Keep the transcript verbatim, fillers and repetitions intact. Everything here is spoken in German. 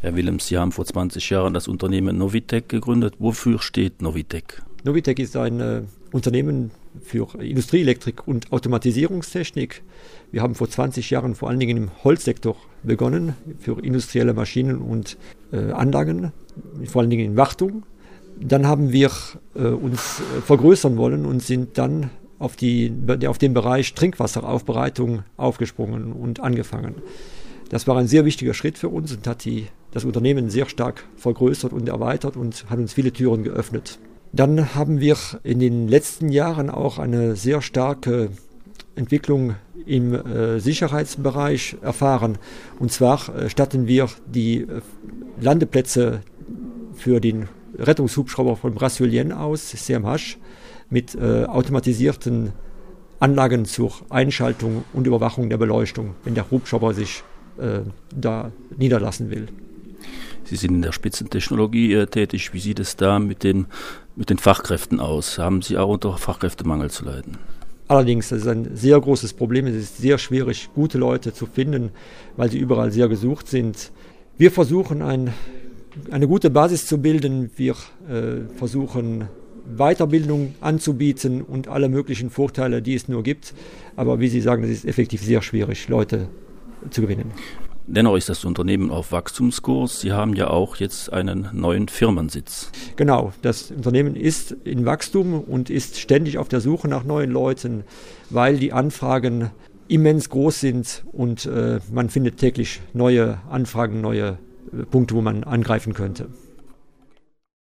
Herr Willems, Sie haben vor zwanzig Jahren das Unternehmen Novitec gegründet. Wofür steht Novitec? Novitec ist ein äh, Unternehmen für Industrieelektrik und Automatisierungstechnik. Wir haben vor zwanzig Jahren vor allen Dingen im Holzsektor begonnen, für industrielle Maschinen und äh, Anlagen, vor allen Dingen in Wartung. Dann haben wir äh, uns äh, vergrößern wollen und sind dann auf, die, auf den Bereich Trinkwasseraufbereitung aufgesprungen und angefangen. Das war ein sehr wichtiger Schritt für uns und hat die, das Unternehmen sehr stark vergrößert und erweitert und hat uns viele Türen geöffnet. Dann haben wir in den letzten Jahren auch eine sehr starke Entwicklung im äh, Sicherheitsbereich erfahren. Und zwar äh, statten wir die äh, Landeplätze für den Rettungshubschrauber von Brasilienne aus, C M H, mit äh, automatisierten Anlagen zur Einschaltung und Überwachung der Beleuchtung, wenn der Hubschrauber sich äh, da niederlassen will. Sie sind in der Spitzentechnologie äh, tätig. Wie sieht es da mit den, mit den Fachkräften aus? Haben Sie auch unter Fachkräftemangel zu leiden? Allerdings, das ist ein sehr großes Problem. Es ist sehr schwierig, gute Leute zu finden, weil sie überall sehr gesucht sind. Wir versuchen, ein, eine gute Basis zu bilden. Wir äh, versuchen, Weiterbildung anzubieten und alle möglichen Vorteile, die es nur gibt. Aber wie Sie sagen, es ist effektiv sehr schwierig, Leute zu gewinnen. Dennoch ist das Unternehmen auf Wachstumskurs. Sie haben ja auch jetzt einen neuen Firmensitz. Genau, das Unternehmen ist in Wachstum und ist ständig auf der Suche nach neuen Leuten, weil die Anfragen immens groß sind und äh, man findet täglich neue Anfragen, neue äh, Punkte, wo man angreifen könnte.